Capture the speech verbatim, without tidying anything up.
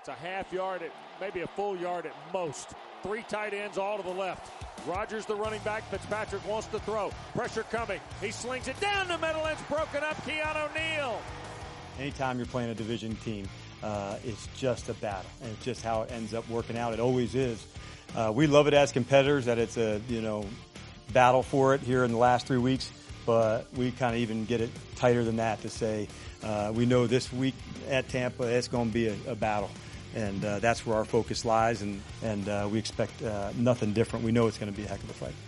It's a half yard, at maybe a full yard at most. Three tight ends all to the left. Rodgers, the running back. Fitzpatrick wants to throw. Pressure coming. He slings it down the middle. It's broken up. Keanu Neal. Anytime you're playing a division team, uh, it's just a battle, and it's just how it ends up working out. It always is. Uh, we love it as competitors that it's a, you know, battle for it here in the last three weeks, but we kind of even get it tighter than that to say uh, we know this week at Tampa it's going to be a, a battle. And uh, that's where our focus lies, and, and uh, we expect uh, nothing different. We know it's going to be a heck of a fight.